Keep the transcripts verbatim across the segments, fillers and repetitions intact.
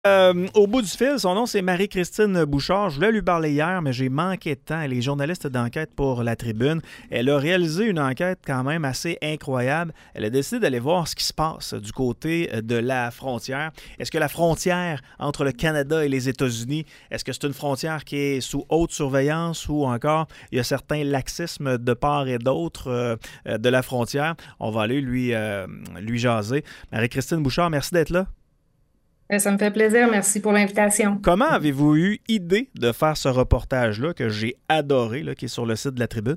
Euh, au bout du fil, son nom c'est Marie-Christine Bouchard. Je voulais lui parler hier, mais j'ai manqué de temps. Elle est journaliste d'enquête pour La Tribune. Elle a réalisé une enquête quand même assez incroyable. Elle a décidé d'aller voir ce qui se passe du côté de la frontière. Est-ce que la frontière entre le Canada et les États-Unis, est-ce que c'est une frontière qui est sous haute surveillance ou encore il y a certains laxismes de part et d'autre euh, de la frontière? On va aller lui, euh, lui jaser. Marie-Christine Bouchard, merci d'être là. Euh, Ça me fait plaisir. Merci pour l'invitation. Comment avez-vous eu idée de faire ce reportage-là que j'ai adoré, là, qui est sur le site de la Tribune?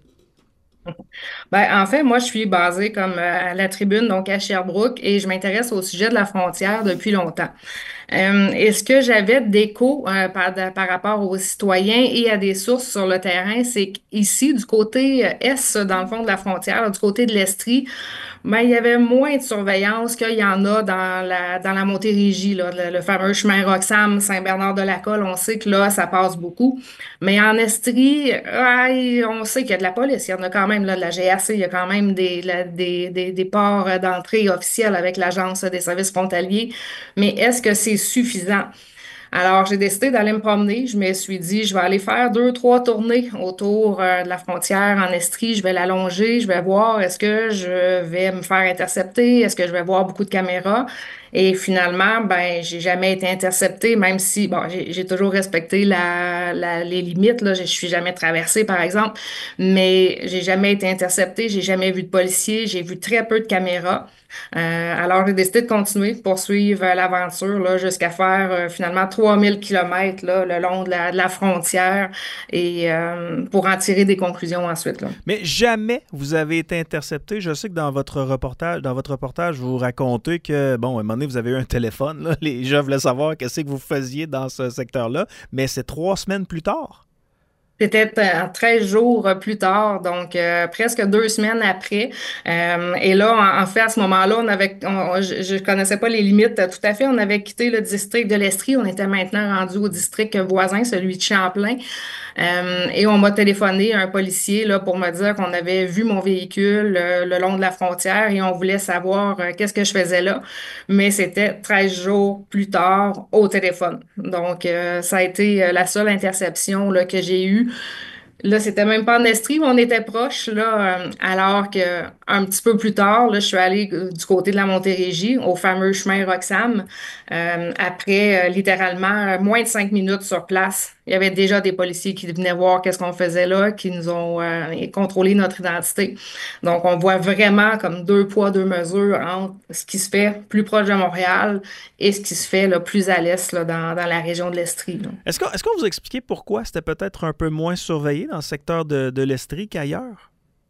Ben, en fait, moi, je suis basée comme euh, à la Tribune, donc à Sherbrooke, et je m'intéresse au sujet de la frontière depuis longtemps. Euh, et ce que j'avais d'écho euh, par, de- par rapport aux citoyens et à des sources sur le terrain, c'est qu'ici, du côté euh, est, dans le fond de la frontière, là, du côté de l'Estrie, ben, il y avait moins de surveillance qu'il y en a dans la, dans la Montérégie, là, le, le fameux chemin Roxham, Saint-Bernard-de-la-Colle. On sait que là, ça passe beaucoup. Mais en Estrie, ouais, on sait qu'il y a de la police. Il y en a quand même là, de la G R C. Il y a quand même des, la- des, des, des ports d'entrée officiels avec l'Agence des services frontaliers. Mais est-ce que c'est suffisant? Alors, j'ai décidé d'aller me promener. Je me suis dit, je vais aller faire deux, trois tournées autour euh, de la frontière en Estrie. Je vais l'allonger. Je vais voir est-ce que je vais me faire intercepter? Est-ce que je vais voir beaucoup de caméras? Et finalement, ben, j'ai jamais été interceptée, même si, bon, j'ai j'ai toujours respecté la, la- les limites, là. Je je suis jamais traversée, par exemple, mais j'ai jamais été interceptée. J'ai jamais vu de policiers. J'ai vu très peu de caméras. Euh, alors, j'ai décidé de continuer, de poursuivre euh, l'aventure là, jusqu'à faire euh, finalement trois mille kilomètres là, le long de la, de la frontière et euh, pour en tirer des conclusions ensuite, là. Mais jamais vous avez été intercepté. Je sais que dans votre reportage, dans votre reportage, vous racontez que, bon, à un moment donné, vous avez eu un téléphone. Là. Les gens voulaient savoir qu'est-ce que vous faisiez dans ce secteur-là. Mais c'est trois semaines plus tard. C'était euh, treize jours euh, plus tard, donc euh, presque deux semaines après. Euh, et là, en, en fait, à ce moment-là, on avait, on- on- je, je connaissais pas les limites euh, tout à fait. On avait quitté le district de l'Estrie. On était maintenant rendu au district voisin, celui de Champlain. Euh, et on m'a téléphoné un policier là pour me dire qu'on avait vu mon véhicule euh, le long de la frontière et on voulait savoir euh, qu'est-ce que je faisais là. Mais c'était treize jours plus tard au téléphone. Donc, euh, ça a été euh, la seule interception là, que j'ai eue. Là, c'était même pas en Estrie où on était proche, là, euh, alors que un petit peu plus tard, là, je suis allée euh, du côté de la Montérégie, au fameux chemin Roxham. Euh, après, euh, littéralement, euh, moins de cinq minutes sur place, il y avait déjà des policiers qui venaient voir qu'est-ce qu'on faisait là, qui nous ont euh, contrôlé notre identité. Donc, on voit vraiment comme deux poids, deux mesures entre ce qui se fait plus proche de Montréal et ce qui se fait là, plus à l'est, là, dans, dans la région de l'Estrie, là. Est-ce qu'on est qu'on vous a expliqué pourquoi c'était peut-être un peu moins surveillé dans le secteur de, de l'Estrie qu'ailleurs?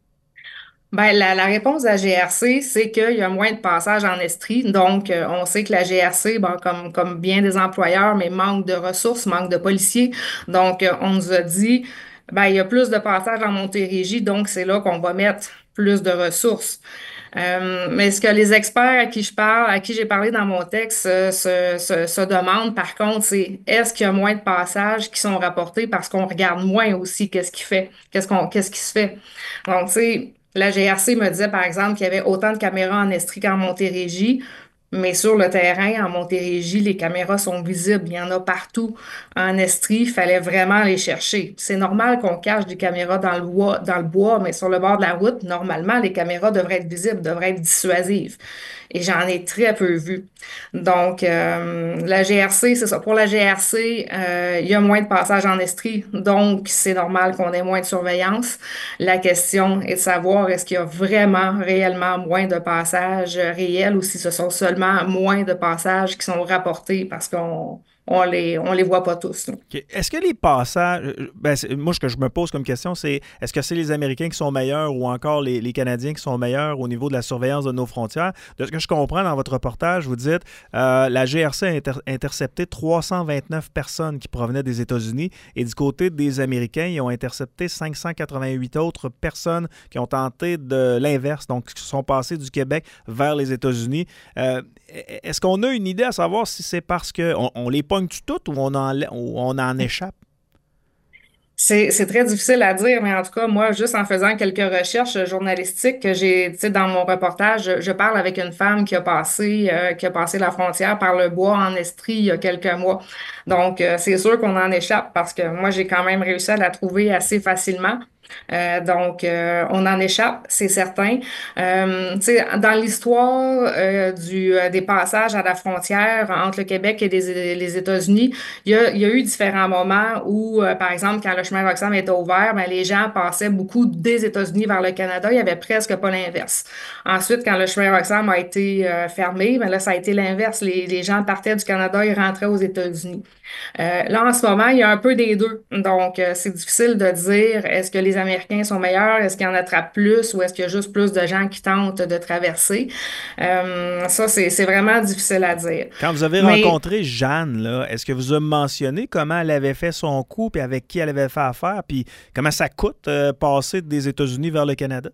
Ben, la, la réponse de la G R C, c'est qu'il y a moins de passages en Estrie. Donc, euh, on sait que la G R C, bon, comme, comme bien des employeurs, mais manque de ressources, manque de policiers. Donc, euh, on nous a dit, ben, il y a plus de passages en Montérégie, donc c'est là qu'on va mettre plus de ressources. Euh, mais ce que les experts à qui je parle, à qui j'ai parlé dans mon texte, euh, se, se, se demandent, par contre, c'est est-ce qu'il y a moins de passages qui sont rapportés parce qu'on regarde moins aussi qu'est-ce qui fait, qu'est-ce qu'on, qu'est-ce qui se fait. Donc, tu sais, la G R C me disait, par exemple, qu'il y avait autant de caméras en Estrie qu'en Montérégie, mais sur le terrain, en Montérégie, les caméras sont visibles. Il y en a partout. En Estrie, il fallait vraiment les chercher. C'est normal qu'on cache des caméras dans le bois, dans le bois, mais sur le bord de la route, normalement, les caméras devraient être visibles, devraient être dissuasives. Et j'en ai très peu vu. Donc, euh, la G R C, c'est ça. Pour la G R C, euh, il y a moins de passages en Estrie, donc c'est normal qu'on ait moins de surveillance. La question est de savoir est-ce qu'il y a vraiment, réellement moins de passages réels ou si ce sont seulement moins de passages qui sont rapportés parce qu'on on les, on les voit pas tous, là. OK. Est-ce que les passages. euh, Ben, c'est- moi, ce que je me pose comme question, c'est est-ce que c'est les Américains qui sont meilleurs ou encore les, les Canadiens qui sont meilleurs au niveau de la surveillance de nos frontières? De ce que je comprends dans votre reportage, vous dites euh, la G R C a inter- intercepté trois cent vingt-neuf personnes qui provenaient des États-Unis et du côté des Américains, ils ont intercepté cinq cent quatre-vingt-huit autres personnes qui ont tenté de l'inverse, donc qui sont passées du Québec vers les États-Unis. Euh, est-ce qu'on a une idée à savoir si c'est parce qu'on on les pogne toutes ou on en, ou on en échappe? C'est, c'est très difficile à dire, mais en tout cas, moi, juste en faisant quelques recherches journalistiques que j'ai, tu sais, dans mon reportage, je, je parle avec une femme qui a passé, euh, qui a passé la frontière par le bois en Estrie il y a quelques mois. Donc, euh, c'est sûr qu'on en échappe parce que moi, j'ai quand même réussi à la trouver assez facilement. Euh, donc, euh, on en échappe, c'est certain. Euh, tu sais, dans l'histoire euh, du, euh, des passages à la frontière entre le Québec et les, les États-Unis, il y a, il y a eu différents moments où, euh, par exemple, quand le chemin Roxham était ouvert, ben, les gens passaient beaucoup des États-Unis vers le Canada. Il y avait presque pas l'inverse. Ensuite, quand le chemin Roxham a été euh, fermé, ben là, ça a été l'inverse. Les, les gens partaient du Canada et rentraient aux États-Unis. Euh, là, en ce moment, il y a un peu des deux. Donc, euh, c'est difficile de dire est-ce que les Américains sont meilleurs, est-ce qu'ils en attrapent plus ou est-ce qu'il y a juste plus de gens qui tentent de traverser. Euh, ça, c'est, c'est vraiment difficile à dire. Quand vous avez Mais rencontré Jeanne, là, est-ce que vous avez mentionné comment elle avait fait son coup, puis avec qui elle avait fait affaire, puis comment ça coûte euh, passer des États-Unis vers le Canada?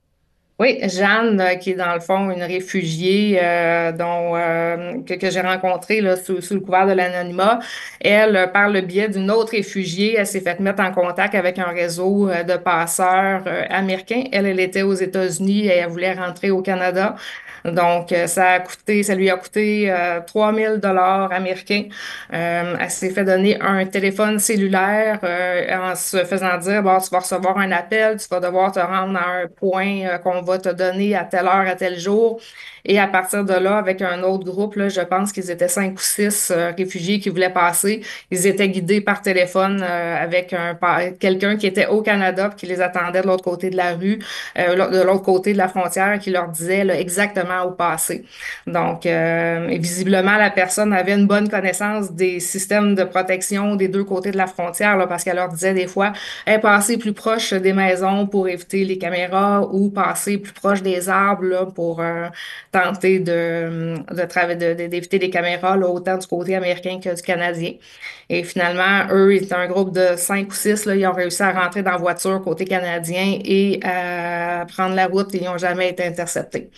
oui, Jeanne, euh, qui est dans le fond une réfugiée euh, dont euh, que, que j'ai rencontrée là, sous, sous le couvert de l'anonymat, elle, euh, par le biais d'une autre réfugiée, elle s'est fait mettre en contact avec un réseau euh, de passeurs euh, américains. Elle, elle était aux États-Unis et elle voulait rentrer au Canada. Donc, euh, ça a coûté, ça lui a coûté euh, trois mille dollars américains. Euh, elle s'est fait donner un téléphone cellulaire euh, en se faisant dire, bon, tu vas recevoir un appel, tu vas devoir te rendre à un point euh, qu'on va te donner à telle heure, à tel jour. Et à partir de là, avec un autre groupe, là, je pense qu'ils étaient cinq ou six euh, réfugiés qui voulaient passer. Ils étaient guidés par téléphone euh, avec un pa- quelqu'un qui était au Canada puis qui les attendait de l'autre côté de la rue, euh, de l'autre côté de la frontière, qui leur disait là, exactement où passer. Donc, euh, et visiblement, la personne avait une bonne connaissance des systèmes de protection des deux côtés de la frontière là, parce qu'elle leur disait des fois, hey, passer plus proche des maisons pour éviter les caméras ou passer plus proche des arbres là, pour euh, tenter de, de, trava- de- de- d'éviter les caméras, là, autant du côté américain que du canadien. Et finalement, eux, ils étaient un groupe de cinq ou six, là, ils ont réussi à rentrer dans la voiture côté canadien et à prendre la route et ils n'ont jamais été interceptés.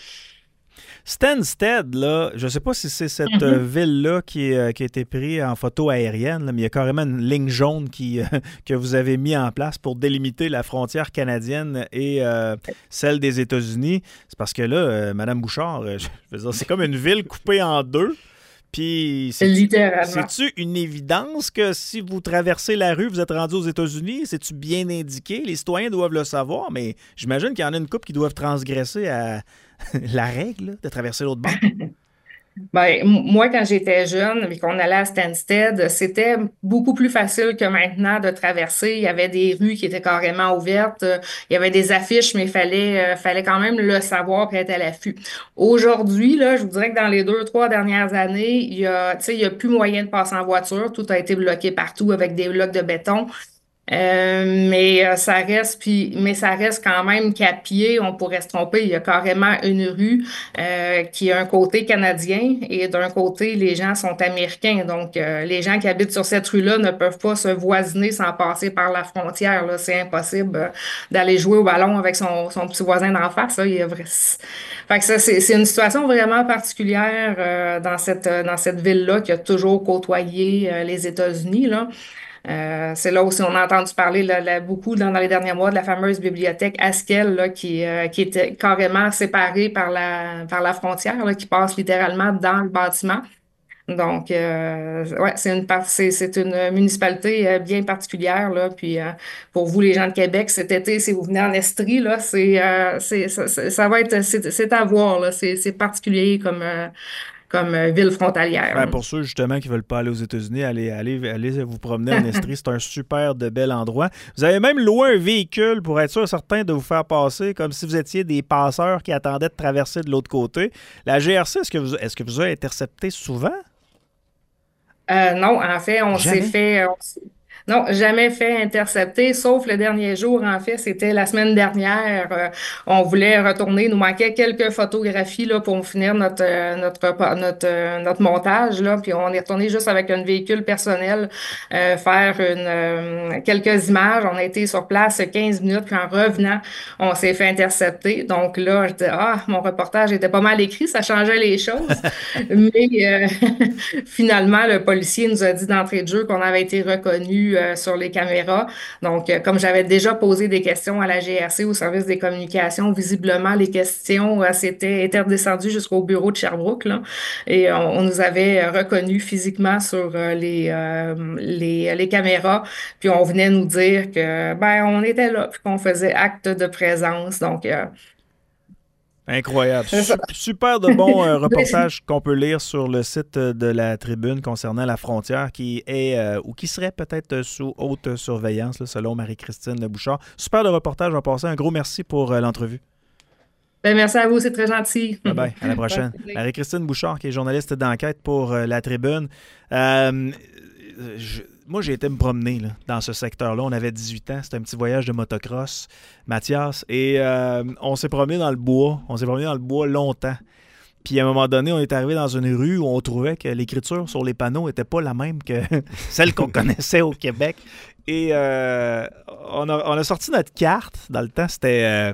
Stansted, là, je ne sais pas si c'est cette euh, Mhm. ville-là qui, est, euh, qui a été prise en photo aérienne, là, mais il y a carrément une ligne jaune qui, euh, que vous avez mis en place pour délimiter la frontière canadienne et euh, celle des États-Unis. C'est parce que là, euh, Madame Bouchard, euh, je veux dire, c'est comme une ville coupée en deux. Puis, c'est-tu, Littéralement. c'est-tu une évidence que si vous traversez la rue, vous êtes rendu aux États-Unis? C'est-tu bien indiqué? Les citoyens doivent le savoir, mais j'imagine qu'il y en a une couple qui doivent transgresser à la règle là, de traverser l'autre bord. Ben, m- moi, quand j'étais jeune et qu'on allait à Stansted, c'était beaucoup plus facile que maintenant de traverser. Il y avait des rues qui étaient carrément ouvertes. euh, Il y avait des affiches, mais il fallait, euh, fallait quand même le savoir et être à l'affût. Aujourd'hui, là, je vous dirais que dans les deux, trois dernières années, il y a, tu sais, il y a plus moyen de passer en voiture. Tout a été bloqué partout avec des blocs de béton. Euh, mais euh, ça reste puis mais ça reste quand même qu'à pied, on pourrait se tromper. Il y a carrément une rue euh, qui a un côté canadien et d'un côté les gens sont américains. Donc euh, les gens qui habitent sur cette rue-là ne peuvent pas se voisiner sans passer par la frontière. Là, c'est impossible euh, d'aller jouer au ballon avec son, son petit voisin d'en face. Là, il y a vrai... Fait que ça c'est c'est une situation vraiment particulière euh, dans cette dans cette ville-là qui a toujours côtoyé euh, les États-Unis là. Euh, c'est là aussi on a entendu parler là, là, beaucoup dans, dans les derniers mois de la fameuse bibliothèque Haskell là, qui, euh, qui était carrément séparée par la, par la frontière, là, qui passe littéralement dans le bâtiment. Donc, euh, ouais, c'est une, par- c'est, c'est une municipalité euh, bien particulière, là. Puis, euh, pour vous, les gens de Québec, cet été, si vous venez en Estrie, là, c'est, euh, c'est, ça, ça- ça va être, c'est, c'est à voir, là. C'est, c'est particulier comme, euh, comme euh, ville frontalière. Ben, pour ceux justement qui ne veulent pas aller aux États-Unis, allez, allez, allez vous promener en Estrie. C'est un super de bel endroit. Vous avez même loué un véhicule pour être sûr certain de vous faire passer comme si vous étiez des passeurs qui attendaient de traverser de l'autre côté. La G R C, est-ce que vous, est-ce que vous avez intercepté souvent? Euh, non, en fait, on s'est Jamais. fait, on s- non, jamais fait intercepter, sauf le dernier jour. En fait, c'était la semaine dernière. Euh, on voulait retourner, il nous manquait quelques photographies là pour finir notre euh, notre pa- notre euh, notre montage là. Puis on est retourné juste avec un véhicule personnel euh, faire une euh, quelques images. On a été sur place quinze minutes, puis en revenant, on s'est fait intercepter. Donc là, je dis ah, mon reportage était pas mal écrit, ça changeait les choses, mais euh, finalement, le policier nous a dit d'entrée de jeu qu'on avait été reconnu vu euh, sur les caméras. Donc, euh, comme j'avais déjà posé des questions à la G R C, au service des communications, visiblement, les questions euh, s'étaient étaient redescendues jusqu'au bureau de Sherbrooke, là, et on, on nous avait reconnus physiquement sur euh, les, euh, les, les caméras, puis on venait nous dire que, ben, on était là, puis qu'on faisait acte de présence. Donc, euh, Incroyable. c'est ça. Sup- Super de bons euh, reportages qu'on peut lire sur le site de la Tribune concernant la frontière qui est euh, ou qui serait peut-être euh, sous haute surveillance, là, selon Marie-Christine Bouchard. Super de reportage en passant. Un gros merci pour euh, l'entrevue. Ben, merci à vous, c'est très gentil. Bye bye, à la prochaine. Marie-Christine Bouchard, qui est journaliste d'enquête pour euh, la Tribune. Euh, je- moi, j'ai été me promener là, dans ce secteur-là. On avait dix-huit ans. C'était un petit voyage de motocross, Mathias. Et euh, on s'est promené dans le bois. On s'est promené dans le bois longtemps. Puis à un moment donné, on est arrivé dans une rue où on trouvait que l'écriture sur les panneaux n'était pas la même que celle qu'on connaissait au Québec. Et euh, on, a, on a sorti notre carte. Dans le temps, c'était euh,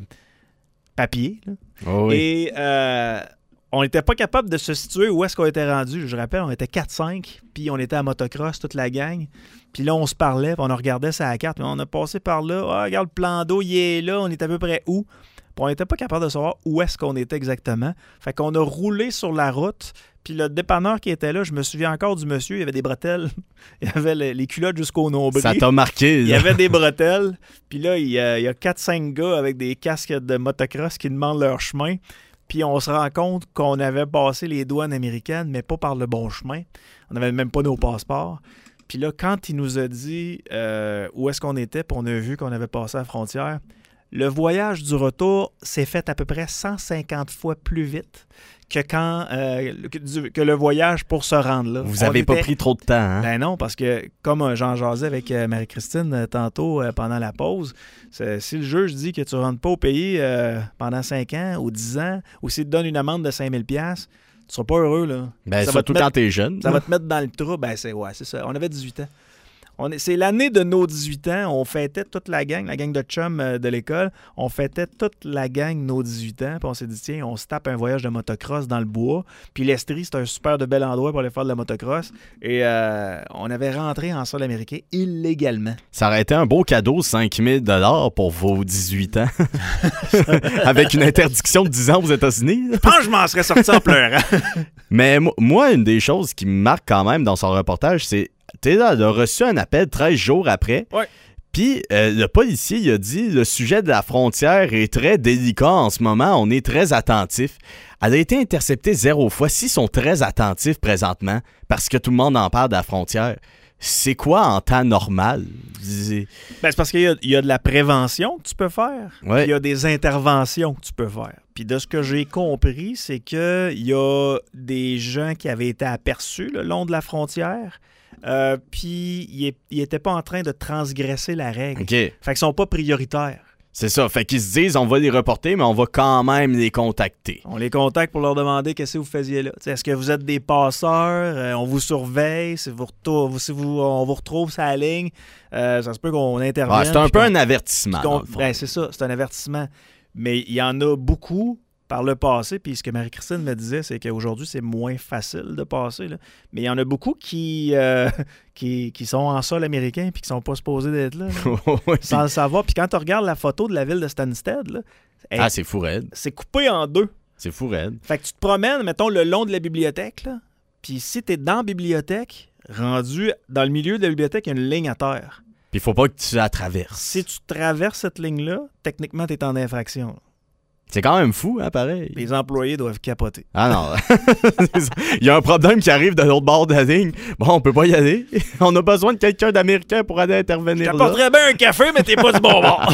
papier. Là. Oh oui. Et euh, on n'était pas capable de se situer où est-ce qu'on était rendu. Je rappelle, on était quatre cinq, puis on était à motocross, toute la gang. Puis là, on se parlait, puis on regardait sa carte, mais on a passé par là. Ah, regarde, le plan d'eau, il est là, on est à peu près où? Puis on n'était pas capable de savoir où est-ce qu'on était exactement. Fait qu'on a roulé sur la route, puis le dépanneur qui était là, je me souviens encore du monsieur, il y avait des bretelles, il y avait les, les culottes jusqu'au nombril. Ça t'a marqué. Il y là. avait des bretelles, puis là, il y a, il y a quatre cinq gars avec des casques de motocross qui demandent leur chemin. Puis on se rend compte qu'on avait passé les douanes américaines, mais pas par le bon chemin. On n'avait même pas nos passeports. Puis là, quand il nous a dit euh, où est-ce qu'on était, puis on a vu qu'on avait passé la frontière, le voyage du retour s'est fait à peu près cent cinquante fois plus vite que quand euh, que, du- que le voyage pour se rendre là. Vous On avez pas était- pris trop de temps, hein? Ben non, parce que comme euh, j'en jasais avec euh, Marie-Christine euh, tantôt euh, pendant la pause, c'est- si le juge dit que tu ne rentres pas au pays euh, pendant cinq ans ou dix ans, ou s'il te donne une amende de cinq mille dollars, tu ne seras pas heureux. Là. Ben, ça va surtout te mettre- quand t'es jeune. Ça là. va te mettre dans le trou. Ben c'est ouais, c'est ça. On avait dix-huit ans. On est, c'est l'année de nos dix-huit ans. On fêtait toute la gang, la gang de chums euh, de l'école. On fêtait toute la gang nos dix-huit ans. Puis on s'est dit, tiens, on se tape un voyage de motocross dans le bois. Puis l'Estrie, c'est un super de bel endroit pour aller faire de la motocross. Et euh, on avait rentré en sol américain illégalement. Ça aurait été un beau cadeau, cinq mille dollars pour vos dix-huit ans. Avec une interdiction de dix ans aux États-Unis. Je pense que je m'en serais sorti en pleurant. Mais mo- moi, une des choses qui me marque quand même dans son reportage, c'est tu as reçu un appel treize jours après. Ouais. Puis euh, le policier il a dit le sujet de la frontière est très délicat en ce moment, on est très attentif. Elle a été interceptée zéro fois. S'ils sont très attentifs présentement, parce que tout le monde en parle de la frontière, c'est quoi en temps normal? C'est- Ben, c'est parce qu'il y a, il y a de la prévention que tu peux faire. Ouais. Puis il y a des interventions que tu peux faire. Puis de ce que j'ai compris, c'est qu'il y a des gens qui avaient été aperçus le long de la frontière. Euh, puis ils n'étaient pas en train de transgresser la règle. OK. Fait qu'ils sont pas prioritaires. C'est ça. Fait qu'ils se disent, on va les reporter, mais on va quand même les contacter. On les contacte pour leur demander qu'est-ce que vous faisiez là. T'sais, est-ce que vous êtes des passeurs? Euh, on vous surveille? Si, vous retou- si vous, on vous retrouve sur la ligne, euh, ça se peut qu'on intervienne. Ouais, c'est un puis peu qu'on- un avertissement. qu'on- dans le fond. ben, c'est ça, c'est un avertissement. Mais il y en a beaucoup par le passé. Puis ce que Marie-Christine me disait, c'est qu'aujourd'hui, c'est moins facile de passer. Là. Mais il y en a beaucoup qui, euh, qui, qui sont en sol américain puis qui sont pas supposés d'être là, là, Ouais. sans le savoir. Puis quand tu regardes la photo de la ville de Stansted, là, elle- Ah, c'est fou raide. c'est coupé en deux. C'est fou raide. Fait que tu te promènes, mettons, le long de la bibliothèque, là, puis si tu es dans la bibliothèque, rendu dans le milieu de la bibliothèque, il y a une ligne à terre. Puis il faut pas que tu la traverses. Si tu traverses cette ligne-là, techniquement, tu es en infraction. C'est quand même fou, hein, pareil. Les employés doivent capoter. Ah non. Il y a un problème qui arrive de l'autre bord de la ligne. Bon, on peut pas y aller. On a besoin de quelqu'un d'américain pour aller Je intervenir là. t'apporterais bien un café, mais t'es pas du bon bord.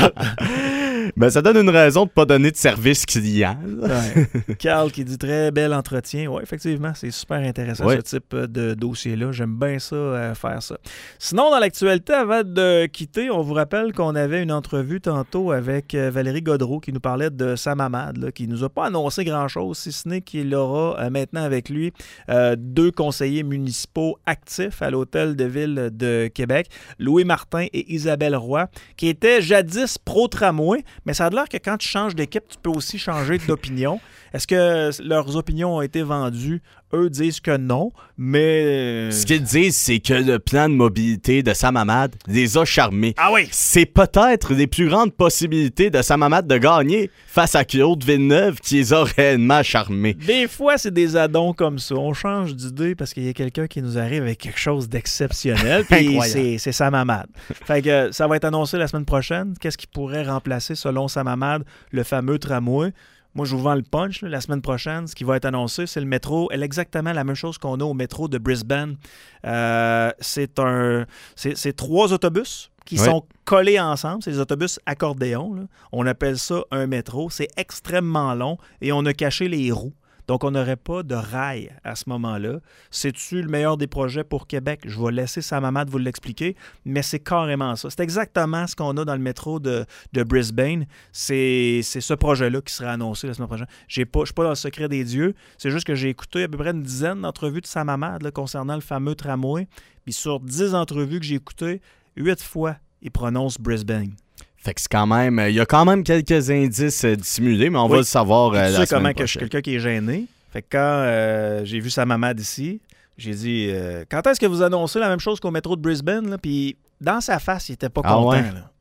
Ben, ça donne une raison de pas donner de service client. là. Ouais. Carl qui dit très bel entretien. Oui, effectivement, c'est super intéressant Ouais. ce type de dossier-là. J'aime bien ça, euh, faire ça. Sinon, dans l'actualité, avant de quitter, on vous rappelle qu'on avait une entrevue tantôt avec euh, Valérie Godreau qui nous parlait de Sam Hamad, là, qui nous a pas annoncé grand-chose, si ce n'est qu'il aura euh, maintenant avec lui euh, deux conseillers municipaux actifs à l'Hôtel de Ville de Québec, Louis Martin et Isabelle Roy, qui étaient jadis pro-tramway, mais ça a l'air que quand tu changes d'équipe, tu peux aussi changer d'opinion. Est-ce que leurs opinions ont été vendues Eux disent que non, mais... Ce qu'ils disent, c'est que le plan de mobilité de Sam Hamad les a charmés. Ah oui? C'est peut-être les plus grandes possibilités de Sam Hamad de gagner face à Claude Villeneuve qui les a réellement charmés. Des fois, c'est des addons comme ça. On change d'idée parce qu'il y a quelqu'un qui nous arrive avec quelque chose d'exceptionnel, puis c'est, c'est Sam Hamad. Fait que ça va être annoncé la semaine prochaine. Qu'est-ce qui pourrait remplacer, selon Sam Hamad, le fameux tramway? Moi, je vous vends le punch. Là, la semaine prochaine, ce qui va être annoncé, c'est le métro. Elle est exactement la même chose qu'on a au métro de Brisbane. Euh, c'est un, c'est, c'est trois autobus qui oui. sont collés ensemble. C'est des autobus accordéons. Là. On appelle ça un métro. C'est extrêmement long et on a caché les roues. Donc, on n'aurait pas de rail à ce moment-là. C'est-tu le meilleur des projets pour Québec? Je vais laisser Sam Hamad vous l'expliquer, mais c'est carrément ça. C'est exactement ce qu'on a dans le métro de, de Brisbane. C'est, c'est ce projet-là qui sera annoncé la semaine prochaine. Je ne suis pas dans le secret des dieux. C'est juste que j'ai écouté à peu près une dizaine d'entrevues de Sam Hamad là, concernant le fameux tramway. Puis sur dix entrevues que j'ai écoutées, huit fois, il prononce Brisbane. Fait que c'est quand même... Il y a quand même quelques indices euh, dissimulés, mais on oui. va le savoir euh, tu la sais semaine comment prochaine. Que je suis quelqu'un qui est gêné. Fait que quand euh, j'ai vu Sam Hamad ici, j'ai dit euh, « Quand est-ce que vous annoncez la même chose qu'au métro de Brisbane? » là? Puis dans sa face, il était pas ah content. Ouais. Là.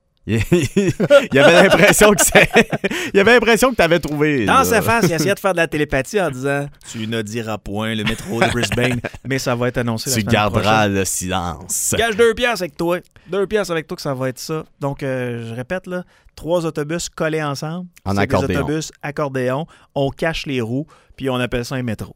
il avait l'impression que c'est... il avait l'impression que tu avais trouvé. Dans là. sa face, il essayait de faire de la télépathie en disant « Tu ne diras point le métro de Brisbane, mais ça va être annoncé la tu semaine prochaine. » Tu garderas le silence. Gage deux piastres avec toi. Deux piastres avec toi que ça va être ça. Donc, euh, je répète, là, trois autobus collés ensemble. En c'est accordéon. Des autobus accordéon. On cache les roues, puis on appelle ça un métro.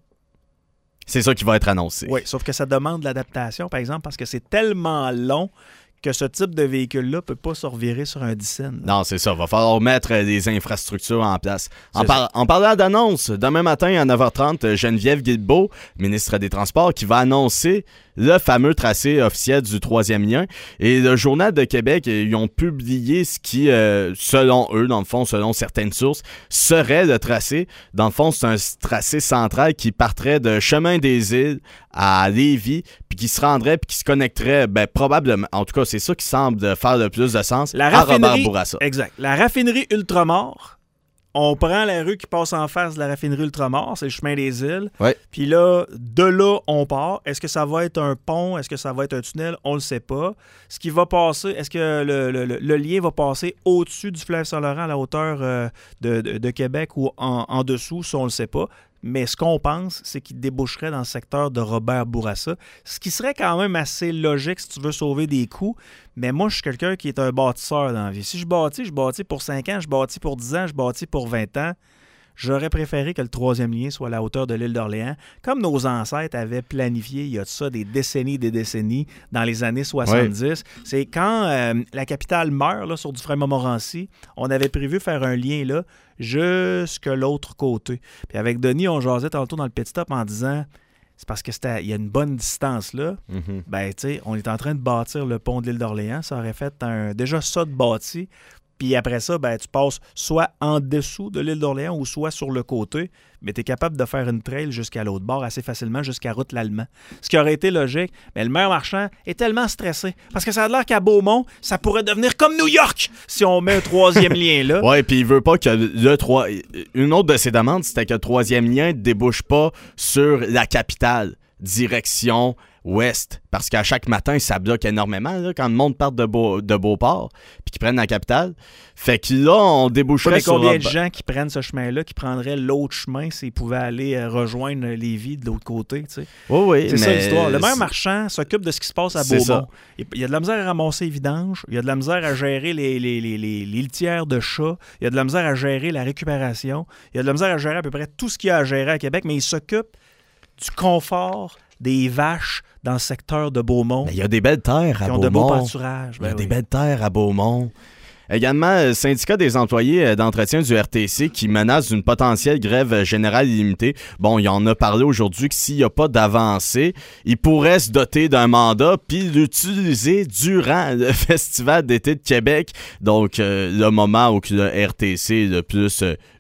C'est ça qui va être annoncé. Oui, sauf que ça demande de l'adaptation, par exemple, parce que c'est tellement long que ce type de véhicule-là ne peut pas se revirer sur un dix-cent. Non, c'est ça. Il va falloir mettre des infrastructures en place. En, par- en parlant d'annonce, demain matin à neuf heures trente, Geneviève Guilbeault, ministre des Transports, qui va annoncer le fameux tracé officiel du troisième lien. Et le Journal de Québec, ils ont publié ce qui, euh, selon eux, dans le fond, selon certaines sources, serait le tracé. Dans le fond, c'est un tracé central qui partirait de Chemin des Îles à Lévis, puis qui se rendrait, puis qui se connecterait, ben, probablement, en tout cas, c'est ça qui semble faire le plus de sens, la à Robert raffinerie, Bourassa. Exact. La raffinerie Ultramar, on prend la rue qui passe en face de la raffinerie Ultramar, c'est le chemin des îles. Ouais. Puis là, de là, on part. Est-ce que ça va être un pont? Est-ce que ça va être un tunnel? On le sait pas. Ce qui va passer, est-ce que le, le, le lien va passer au-dessus du fleuve Saint-Laurent à la hauteur euh, de, de, de Québec ou en, en dessous? Ça, on le sait pas. Mais ce qu'on pense, c'est qu'il déboucherait dans le secteur de Robert Bourassa, ce qui serait quand même assez logique si tu veux sauver des coûts. Mais moi, je suis quelqu'un qui est un bâtisseur dans la vie. Si je bâtis, je bâtis pour cinq ans, je bâtis pour dix ans, je bâtis pour vingt ans. J'aurais préféré que le troisième lien soit à la hauteur de l'île d'Orléans, comme nos ancêtres avaient planifié il y a de ça des décennies des décennies, dans les années soixante-dix. Oui. C'est quand euh, la capitale meurt là, sur Dufresne-Montmorency, on avait prévu faire un lien là jusque l'autre côté. Puis avec Denis, on jasait tantôt dans le petit top en disant... C'est parce qu'il y a une bonne distance là. Mm-hmm. Ben, tu sais, on est en train de bâtir le pont de l'île d'Orléans. Ça aurait fait un, déjà ça de bâti. Puis après ça, ben, tu passes soit en dessous de l'île d'Orléans ou soit sur le côté. Mais tu es capable de faire une trail jusqu'à l'autre bord assez facilement, jusqu'à Route l'Allemand. Ce qui aurait été logique, mais le maire Marchand est tellement stressé. Parce que ça a l'air qu'à Beaumont, ça pourrait devenir comme New York si on met un troisième lien là. Ouais, puis il veut pas que le trois. Une autre de ses demandes, c'était que le troisième lien ne débouche pas sur la capitale, direction ouest. Parce qu'à chaque matin, ça bloque énormément là, quand le monde part de, Beau, de Beauport puis qu'ils prennent la capitale. Fait que là, on déboucherait sur... combien de gens qui prennent ce chemin-là, qui prendraient l'autre chemin s'ils pouvaient aller euh, rejoindre Lévis de l'autre côté, tu sais? Oui, oui, c'est mais... ça l'histoire. Le maire Marchand s'occupe de ce qui se passe à c'est Beaumont. Ça. Il y a de la misère à ramasser les vidanges, il y a de la misère à gérer les, les, les, les, les litières de chats, il y a de la misère à gérer la récupération, il y a de la misère à gérer à peu près tout ce qu'il y a à gérer à Québec, mais il s'occupe du confort des vaches dans le secteur de Beaumont. Il y a des belles terres à qui ont Beaumont. de beaux pâturages. Il y a Ben des oui. belles terres à Beaumont. Également, le syndicat des employés d'entretien du R T C qui menace d'une potentielle grève générale illimitée. Bon, il en a parlé aujourd'hui que s'il n'y a pas d'avancée, il pourrait se doter d'un mandat puis l'utiliser durant le Festival d'été de Québec. Donc, euh, le moment où le R T C est le plus euh,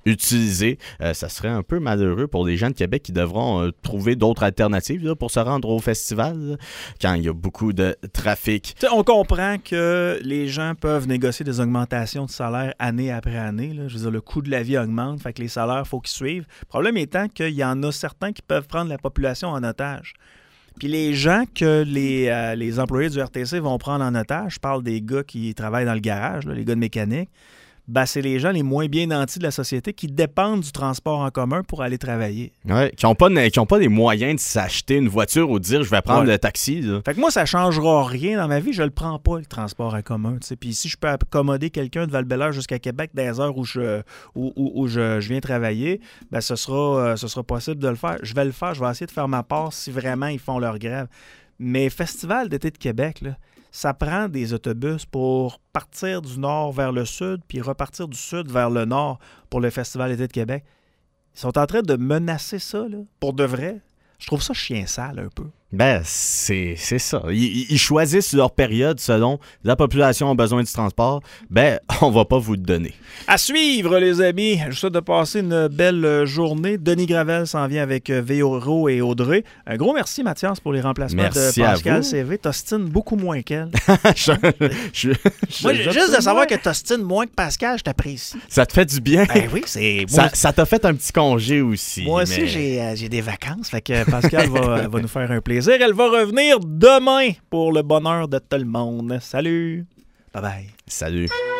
utilisé. Euh, ça serait un peu malheureux pour les gens de Québec qui devront euh, trouver d'autres alternatives là, pour se rendre au festival là, quand il y a beaucoup de trafic. T'sais, on comprend que les gens peuvent négocier des augmentations de salaire année après année. Là. Je veux dire, le coût de la vie augmente, fait que les salaires, il faut qu'ils suivent. Le problème étant qu'il y en a certains qui peuvent prendre la population en otage. Puis les gens que les, euh, les employés du R T C vont prendre en otage, je parle des gars qui travaillent dans le garage, là, les gars de mécanique, ben, c'est les gens les moins bien nantis de la société qui dépendent du transport en commun pour aller travailler. Ouais, qui n'ont pas, qui ont pas les moyens de s'acheter une voiture ou de dire je vais prendre ouais. le taxi. Là. Fait que moi, ça ne changera rien dans ma vie. Je le prends pas, le transport en commun. T'sais. Puis si je peux accommoder quelqu'un de Val-Bélair jusqu'à Québec dans les heures où je, où, où, où je, je viens travailler, ben, ce sera, euh, ce sera possible de le faire. Je vais le faire. Je vais essayer de faire ma part si vraiment ils font leur grève. Mais Festival d'été de Québec, là, ça prend des autobus pour partir du nord vers le sud, puis repartir du sud vers le nord pour le Festival d'été de Québec. Ils sont en train de menacer ça, là, pour de vrai. Je trouve ça chien sale un peu. Ben, c'est, c'est ça. Ils, ils choisissent leur période selon la population a besoin du transport. Ben, on va pas vous le donner. À suivre, les amis. Je vous souhaite de passer une belle journée. Denis Gravel s'en vient avec Véro et Audrey. Un gros merci, Mathias, pour les remplacements merci de Pascal C V. T'ostines beaucoup moins qu'elle. je, je, je, Moi, je, juste de savoir que t'ostines moins que Pascal, je t'apprécie. Ça te fait du bien. Ben oui, c'est... Ça, ça t'a fait un petit congé aussi. Moi aussi, mais... j'ai, euh, j'ai des vacances. Fait que Pascal va, va nous faire un plaisir. Elle va revenir demain pour le bonheur de tout le monde. Salut! Bye bye. Salut.